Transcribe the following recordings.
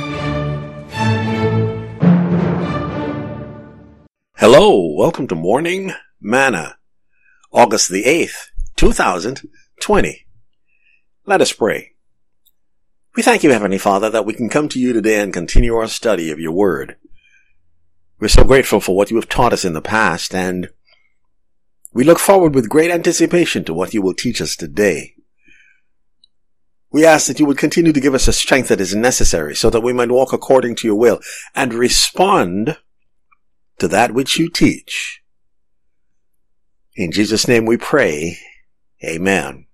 Hello, welcome to Morning Manna, August the 8th, 2020. Let us pray. We thank you, Heavenly Father, that we can come to you today and continue our study of your word. We're so grateful for what you have taught us in the past, and we look forward with great anticipation to what you will teach us today. We ask that you would continue to give us the strength that is necessary so that we might walk according to your will and respond to that which you teach. In Jesus' name we pray. Amen.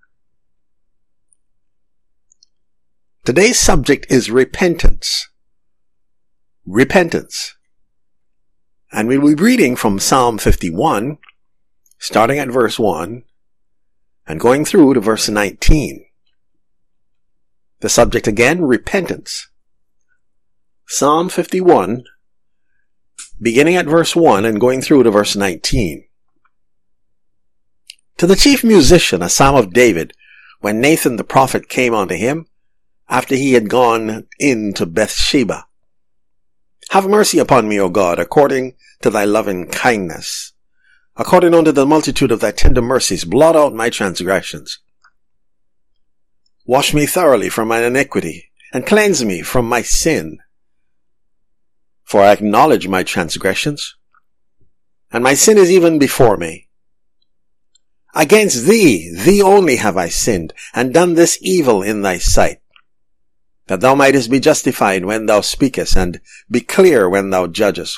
Today's subject is repentance. Repentance. And we'll be reading from Psalm 51, starting at verse 1, and going through to verse 19. The subject again, repentance. Psalm 51, beginning at verse 1 and going through to verse 19. To the chief musician, a psalm of David, when Nathan the prophet came unto him, after he had gone in to Bathsheba. Have mercy upon me, O God, according to thy loving kindness. According unto the multitude of thy tender mercies, blot out my transgressions. Wash me thoroughly from mine iniquity, and cleanse me from my sin. For I acknowledge my transgressions, and my sin is even before me. Against thee only have I sinned, and done this evil in thy sight, that thou mightest be justified when thou speakest, and be clear when thou judgest.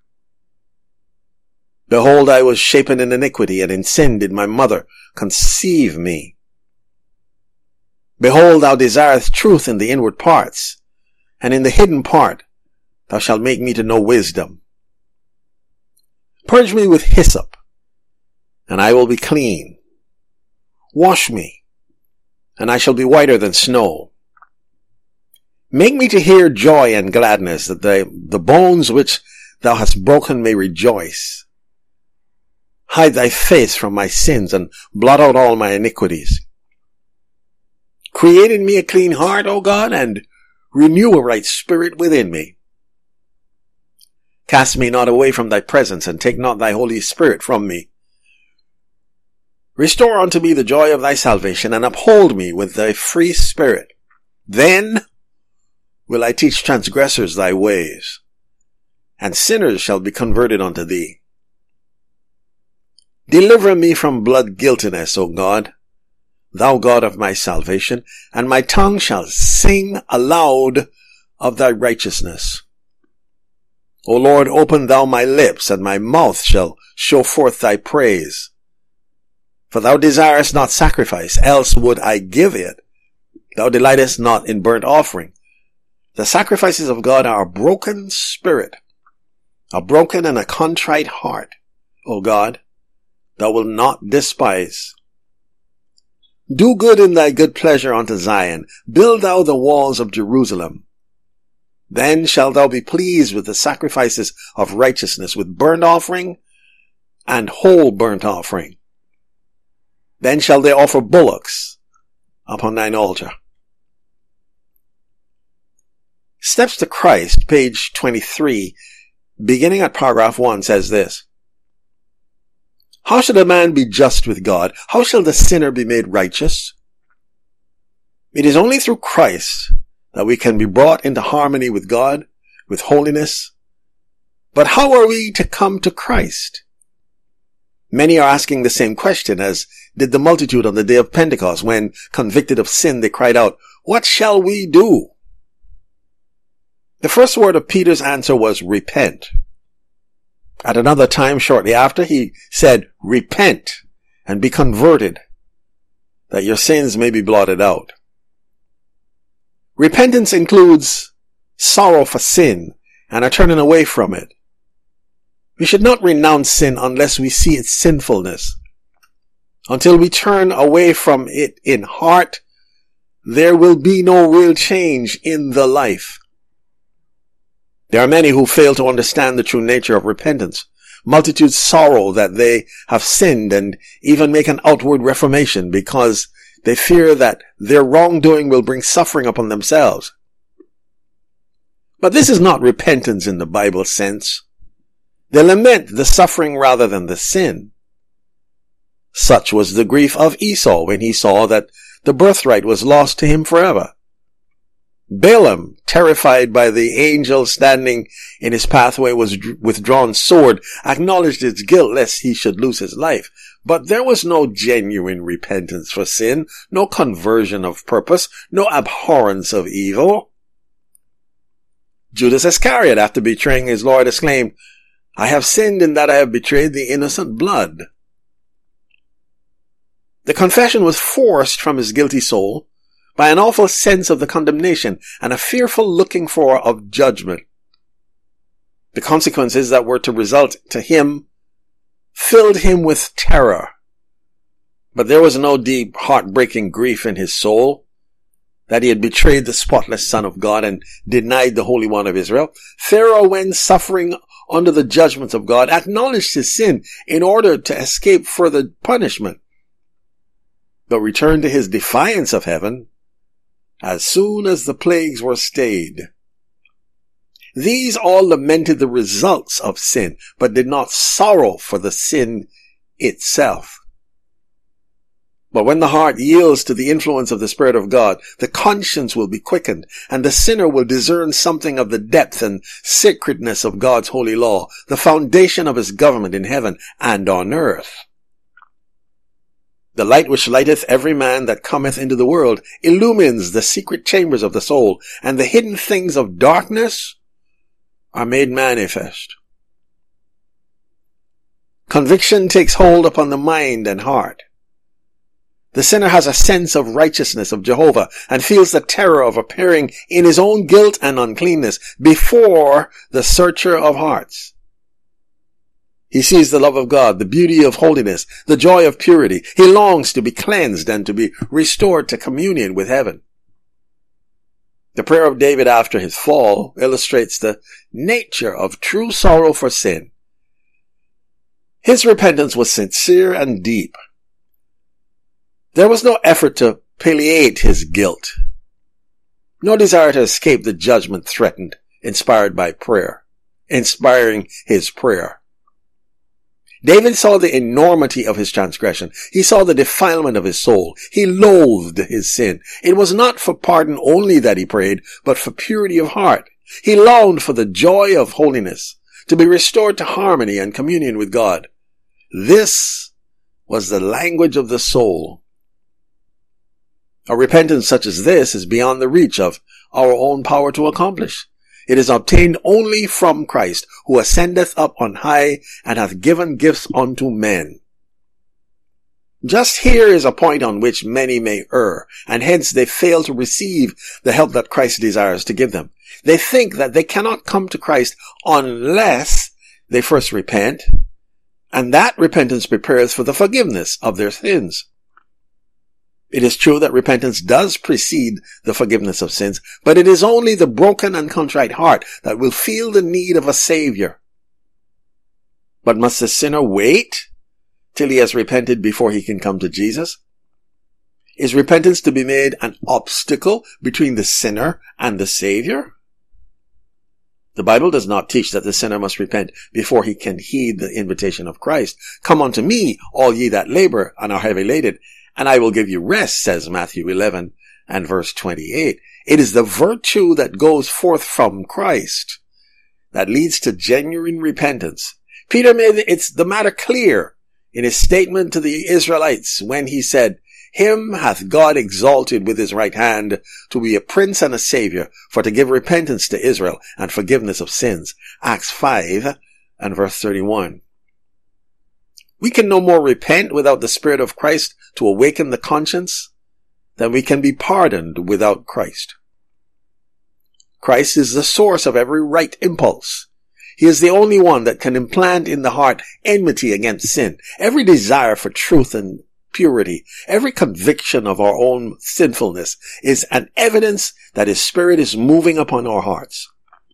Behold, I was shapen in iniquity, and in sin did my mother conceive me. Behold, thou desirest truth in the inward parts, and in the hidden part thou shalt make me to know wisdom. Purge me with hyssop, and I will be clean. Wash me, and I shall be whiter than snow. Make me to hear joy and gladness, that the bones which thou hast broken may rejoice. Hide thy face from my sins, and blot out all my iniquities. Create in me a clean heart, O God, and renew a right spirit within me. Cast me not away from thy presence, and take not thy Holy Spirit from me. Restore unto me the joy of thy salvation, and uphold me with thy free spirit. Then will I teach transgressors thy ways, and sinners shall be converted unto thee. Deliver me from blood guiltiness, O God, thou God of my salvation, and my tongue shall sing aloud of thy righteousness. O Lord, open thou my lips, and my mouth shall show forth thy praise. For thou desirest not sacrifice, else would I give it. Thou delightest not in burnt offering. The sacrifices of God are a broken spirit, a broken and a contrite heart, O God, thou wilt not despise. Do good in thy good pleasure unto Zion. Build thou the walls of Jerusalem. Then shalt thou be pleased with the sacrifices of righteousness, with burnt offering and whole burnt offering. Then shall they offer bullocks upon thine altar. Steps to Christ, page 23, beginning at paragraph 1, says this. How shall a man be just with God? How shall the sinner be made righteous? It is only through Christ that we can be brought into harmony with God, with holiness. But how are we to come to Christ? Many are asking the same question as did the multitude on the day of Pentecost when, convicted of sin, they cried out, "What shall we do?" The first word of Peter's answer was repent. At another time, shortly after, he said, repent and be converted, that your sins may be blotted out. Repentance includes sorrow for sin and a turning away from it. We should not renounce sin unless we see its sinfulness. Until we turn away from it in heart, there will be no real change in the life. There are many who fail to understand the true nature of repentance. Multitudes sorrow that they have sinned and even make an outward reformation because they fear that their wrongdoing will bring suffering upon themselves. But this is not repentance in the Bible sense. They lament the suffering rather than the sin. Such was the grief of Esau when he saw that the birthright was lost to him forever. Balaam, terrified by the angel standing in his pathway with drawn sword, acknowledged his guilt lest he should lose his life. But there was no genuine repentance for sin, no conversion of purpose, no abhorrence of evil. Judas Iscariot, after betraying his Lord, exclaimed, "I have sinned in that I have betrayed the innocent blood." The confession was forced from his guilty soul by an awful sense of the condemnation and a fearful looking for of judgment. The consequences that were to result to him filled him with terror. But there was no deep, heartbreaking grief in his soul that he had betrayed the spotless Son of God and denied the Holy One of Israel. Pharaoh, when suffering under the judgments of God, acknowledged his sin in order to escape further punishment, but returned to his defiance of heaven as soon as the plagues were stayed. These all lamented the results of sin, but did not sorrow for the sin itself. But when the heart yields to the influence of the Spirit of God, the conscience will be quickened, and the sinner will discern something of the depth and sacredness of God's holy law, the foundation of his government in heaven and on earth. The light which lighteth every man that cometh into the world illumines the secret chambers of the soul, and the hidden things of darkness are made manifest. Conviction takes hold upon the mind and heart. The sinner has a sense of righteousness of Jehovah and feels the terror of appearing in his own guilt and uncleanness before the searcher of hearts. He sees the love of God, the beauty of holiness, the joy of purity. He longs to be cleansed and to be restored to communion with heaven. The prayer of David after his fall illustrates the nature of true sorrow for sin. His repentance was sincere and deep. There was no effort to palliate his guilt, no desire to escape the judgment threatened, inspiring his prayer. David saw the enormity of his transgression. He saw the defilement of his soul. He loathed his sin. It was not for pardon only that he prayed, but for purity of heart. He longed for the joy of holiness, to be restored to harmony and communion with God. This was the language of the soul. A repentance such as this is beyond the reach of our own power to accomplish. It is obtained only from Christ, who ascendeth up on high and hath given gifts unto men. Just here is a point on which many may err, and hence they fail to receive the help that Christ desires to give them. They think that they cannot come to Christ unless they first repent, and that repentance prepares for the forgiveness of their sins. It is true that repentance does precede the forgiveness of sins, but it is only the broken and contrite heart that will feel the need of a Savior. But must the sinner wait till he has repented before he can come to Jesus? Is repentance to be made an obstacle between the sinner and the Savior? The Bible does not teach that the sinner must repent before he can heed the invitation of Christ. Come unto me, all ye that labor and are heavy laden, and I will give you rest, says Matthew 11 and verse 28. It is the virtue that goes forth from Christ that leads to genuine repentance. Peter made the matter clear in his statement to the Israelites when he said, "Him hath God exalted with his right hand to be a prince and a savior, for to give repentance to Israel and forgiveness of sins." Acts 5 and verse 31. We can no more repent without the Spirit of Christ to awaken the conscience than we can be pardoned without Christ. Christ is the source of every right impulse. He is the only one that can implant in the heart enmity against sin, every desire for truth and purity, every conviction of our own sinfulness is an evidence that His Spirit is moving upon our hearts.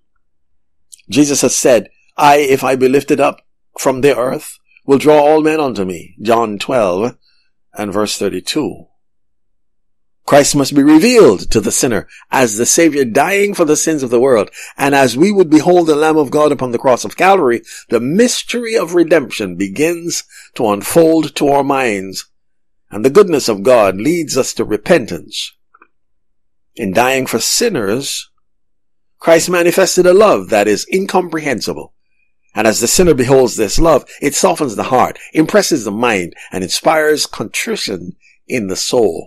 Jesus has said, if I be lifted up from the earth, will draw all men unto me. John 12 and verse 32. Christ must be revealed to the sinner as the Savior dying for the sins of the world. And as we would behold the Lamb of God upon the cross of Calvary, the mystery of redemption begins to unfold to our minds, and the goodness of God leads us to repentance. In dying for sinners, Christ manifested a love that is incomprehensible. And as the sinner beholds this love, it softens the heart, impresses the mind, and inspires contrition in the soul.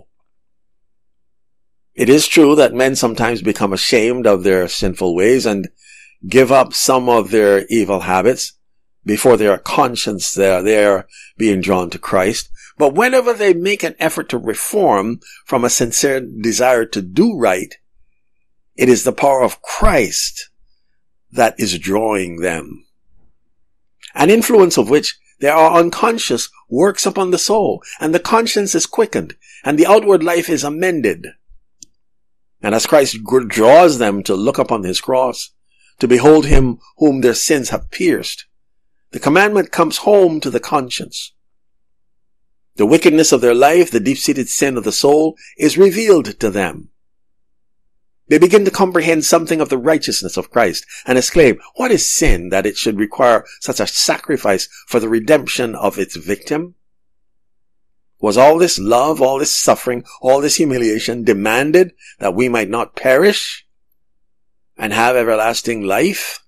It is true that men sometimes become ashamed of their sinful ways and give up some of their evil habits before their conscience they're being drawn to Christ. But whenever they make an effort to reform from a sincere desire to do right, it is the power of Christ that is drawing them. An influence of which they are unconscious works upon the soul, and the conscience is quickened, and the outward life is amended. And as Christ draws them to look upon his cross, to behold him whom their sins have pierced, the commandment comes home to the conscience. The wickedness of their life, the deep-seated sin of the soul, is revealed to them. They begin to comprehend something of the righteousness of Christ and exclaim, what is sin that it should require such a sacrifice for the redemption of its victim? Was all this love, all this suffering, all this humiliation demanded that we might not perish and have everlasting life?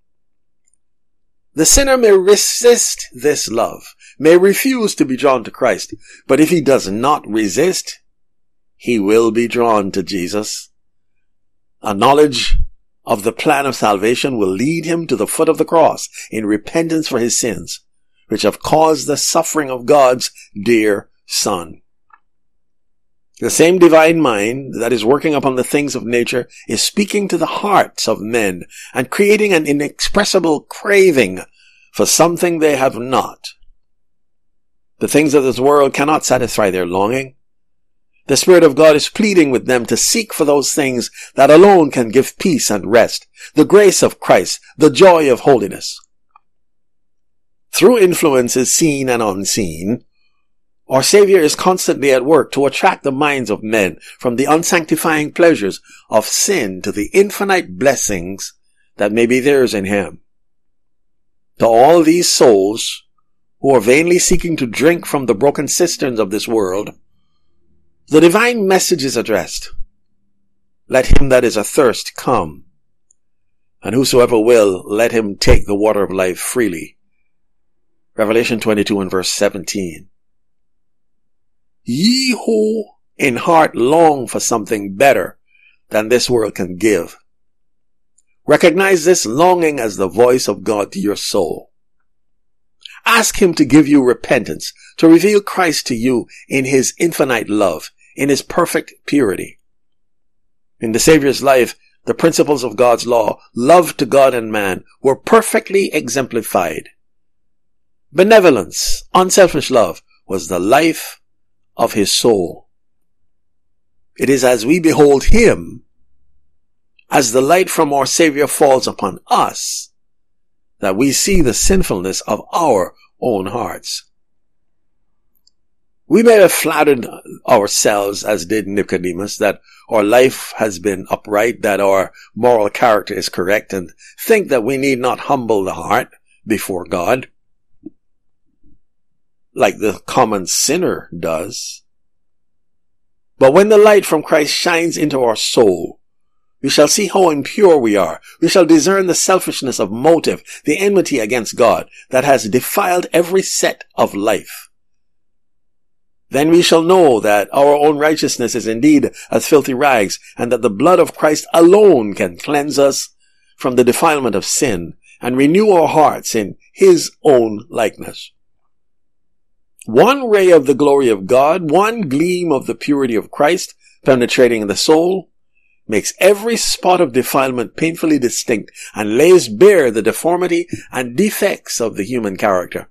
The sinner may resist this love, may refuse to be drawn to Christ, but if he does not resist, he will be drawn to Jesus. A knowledge of the plan of salvation will lead him to the foot of the cross in repentance for his sins, which have caused the suffering of God's dear Son. The same divine mind that is working upon the things of nature is speaking to the hearts of men and creating an inexpressible craving for something they have not. The things of this world cannot satisfy their longing. The Spirit of God is pleading with them to seek for those things that alone can give peace and rest, the grace of Christ, the joy of holiness. Through influences seen and unseen, our Savior is constantly at work to attract the minds of men from the unsanctifying pleasures of sin to the infinite blessings that may be theirs in Him. To all these souls who are vainly seeking to drink from the broken cisterns of this world, the divine message is addressed. Let him that is athirst come, and whosoever will, let him take the water of life freely. Revelation 22 and verse 17. Ye who in heart long for something better than this world can give, recognize this longing as the voice of God to your soul. Ask Him to give you repentance, to reveal Christ to you in His infinite love, in His perfect purity. In the Savior's life, the principles of God's law, love to God and man, were perfectly exemplified. Benevolence, unselfish love, was the life of His soul. It is as we behold Him, as the light from our Savior falls upon us, that we see the sinfulness of our own hearts. We may have flattered ourselves, as did Nicodemus, that our life has been upright, that our moral character is correct, and think that we need not humble the heart before God, like the common sinner does. But when the light from Christ shines into our soul, we shall see how impure we are. We shall discern the selfishness of motive, the enmity against God that has defiled every set of life. Then we shall know that our own righteousness is indeed as filthy rags, and that the blood of Christ alone can cleanse us from the defilement of sin and renew our hearts in His own likeness. One ray of the glory of God, one gleam of the purity of Christ penetrating the soul, makes every spot of defilement painfully distinct and lays bare the deformity and defects of the human character.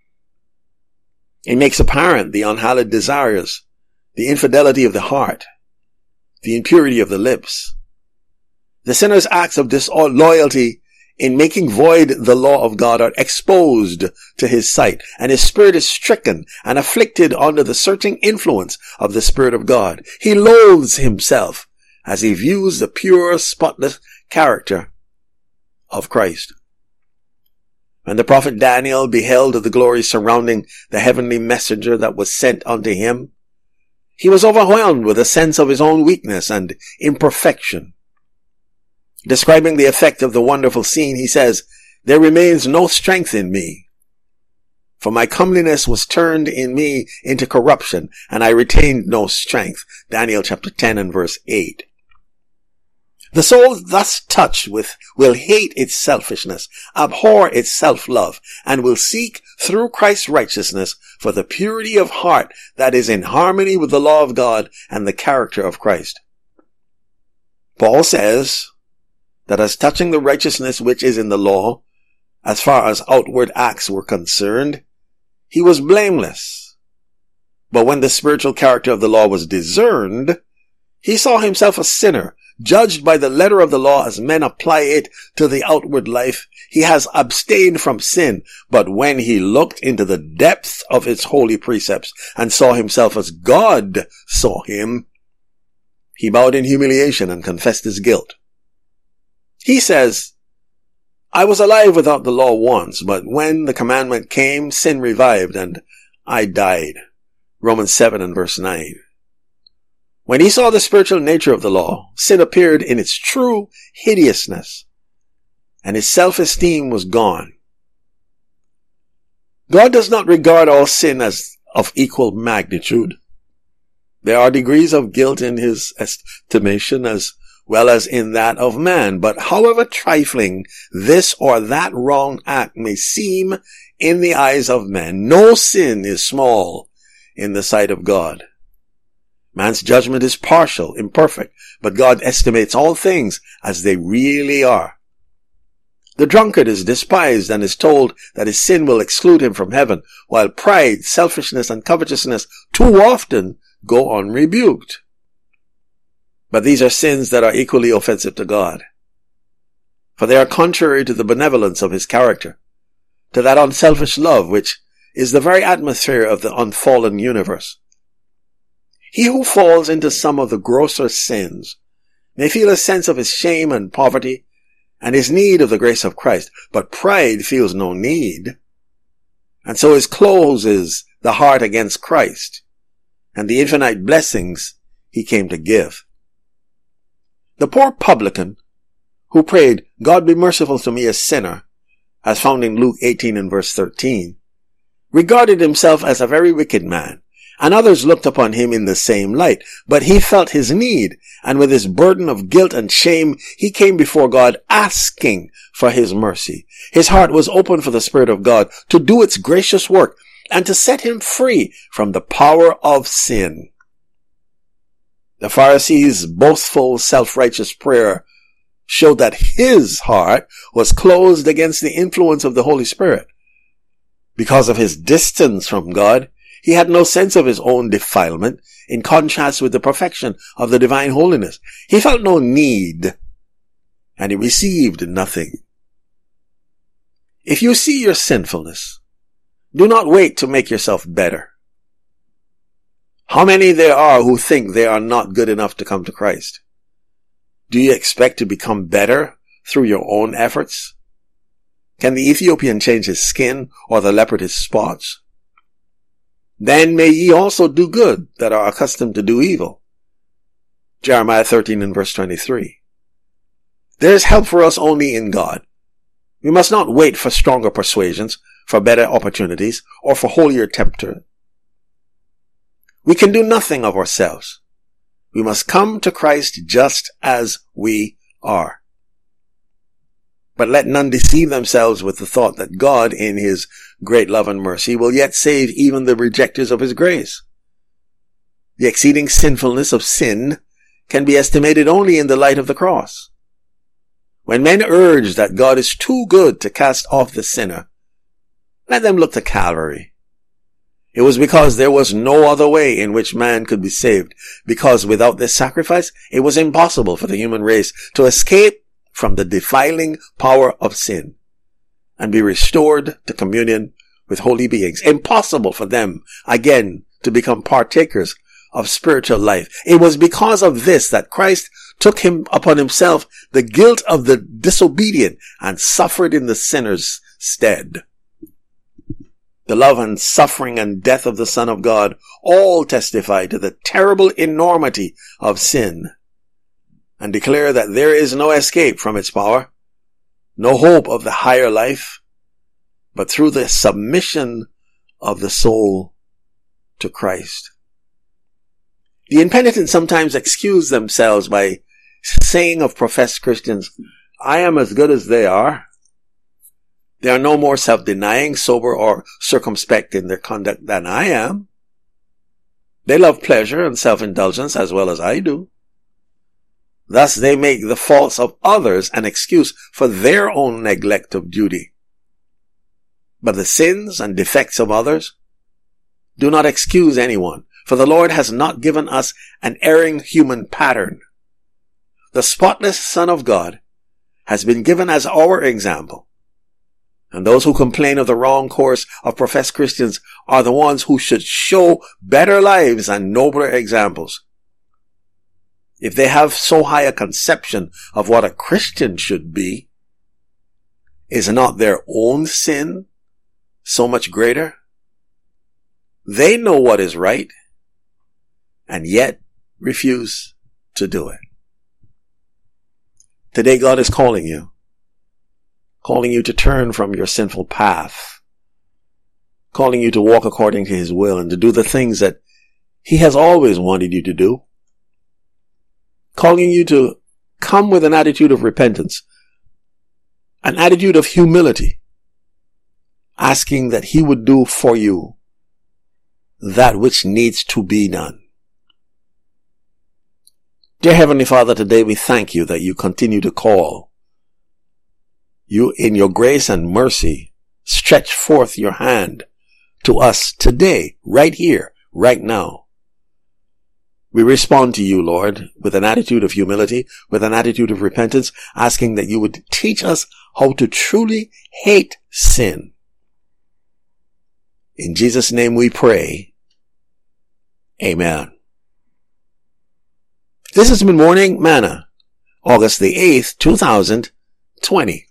It makes apparent the unhallowed desires, the infidelity of the heart, the impurity of the lips. The sinner's acts of disloyalty in making void the law of God are exposed to his sight, and his spirit is stricken and afflicted under the searching influence of the Spirit of God. He loathes himself as he views the pure, spotless character of Christ. When the prophet Daniel beheld the glory surrounding the heavenly messenger that was sent unto him, he was overwhelmed with a sense of his own weakness and imperfection. Describing the effect of the wonderful scene, he says, "There remains no strength in me, for my comeliness was turned in me into corruption, and I retained no strength." Daniel chapter 10 and verse 8. The soul thus touched with will hate its selfishness, abhor its self-love, and will seek through Christ's righteousness for the purity of heart that is in harmony with the law of God and the character of Christ. Paul says that as touching the righteousness which is in the law, as far as outward acts were concerned, he was blameless. But when the spiritual character of the law was discerned, he saw himself a sinner, judged by the letter of the law as men apply it to the outward life. He has abstained from sin, but when he looked into the depths of its holy precepts and saw himself as God saw him, he bowed in humiliation and confessed his guilt. He says, "I was alive without the law once, but when the commandment came, sin revived, and I died." Romans 7 and verse 9. When he saw the spiritual nature of the law, sin appeared in its true hideousness, and his self-esteem was gone. God does not regard all sin as of equal magnitude. There are degrees of guilt in his estimation as well as in that of man, but however trifling this or that wrong act may seem in the eyes of men, no sin is small in the sight of God. Man's judgment is partial, imperfect, but God estimates all things as they really are. The drunkard is despised and is told that his sin will exclude him from heaven, while pride, selfishness, and covetousness too often go unrebuked. But these are sins that are equally offensive to God, for they are contrary to the benevolence of his character, to that unselfish love which is the very atmosphere of the unfallen universe. He who falls into some of the grosser sins may feel a sense of his shame and poverty and his need of the grace of Christ, but pride feels no need, and so it closes the heart against Christ and the infinite blessings he came to give. The poor publican who prayed, "God be merciful to me a sinner," as found in Luke 18 and verse 13, regarded himself as a very wicked man, and others looked upon him in the same light. But he felt his need, and with his burden of guilt and shame, he came before God asking for his mercy. His heart was open for the Spirit of God to do its gracious work and to set him free from the power of sin. The Pharisee's boastful, self-righteous prayer showed that his heart was closed against the influence of the Holy Spirit. Because of his distance from God, he had no sense of his own defilement in contrast with the perfection of the divine holiness. He felt no need, and he received nothing. If you see your sinfulness, do not wait to make yourself better. How many there are who think they are not good enough to come to Christ? Do you expect to become better through your own efforts? Can the Ethiopian change his skin, or the leopard his spots? Then may ye also do good that are accustomed to do evil. Jeremiah 13 and verse 23. There is help for us only in God. We must not wait for stronger persuasions, for better opportunities, or for holier tempter. We can do nothing of ourselves. We must come to Christ just as we are. But let none deceive themselves with the thought that God, in his great love and mercy, will yet save even the rejecters of his grace. The exceeding sinfulness of sin can be estimated only in the light of the cross. When men urge that God is too good to cast off the sinner, let them look to Calvary. It was because there was no other way in which man could be saved, because without this sacrifice, it was impossible for the human race to escape from the defiling power of sin and be restored to communion with holy beings. Impossible for them, again, to become partakers of spiritual life. It was because of this that Christ took him upon himself the guilt of the disobedient and suffered in the sinner's stead. The love and suffering and death of the Son of God all testify to the terrible enormity of sin and declare that there is no escape from its power, no hope of the higher life, but through the submission of the soul to Christ. The impenitent sometimes excuse themselves by saying of professed Christians, I am as good as they are. They are no more self-denying, sober, or circumspect in their conduct than I am. They love pleasure and self-indulgence as well as I do. Thus they make the faults of others an excuse for their own neglect of duty. But the sins and defects of others do not excuse anyone, for the Lord has not given us an erring human pattern. The spotless Son of God has been given as our example. And those who complain of the wrong course of professed Christians are the ones who should show better lives and nobler examples. If they have so high a conception of what a Christian should be, is not their own sin so much greater? They know what is right, and yet refuse to do it. Today God is calling you to turn from your sinful path, calling you to walk according to his will and to do the things that he has always wanted you to do, calling you to come with an attitude of repentance, an attitude of humility, asking that he would do for you that which needs to be done. Dear Heavenly Father, today we thank you that you continue to call. You, in your grace and mercy, stretch forth your hand to us today, right here, right now. We respond to you, Lord, with an attitude of humility, with an attitude of repentance, asking that you would teach us how to truly hate sin. In Jesus' name we pray. Amen. This has been Morning Manna, August the 8th, 2020.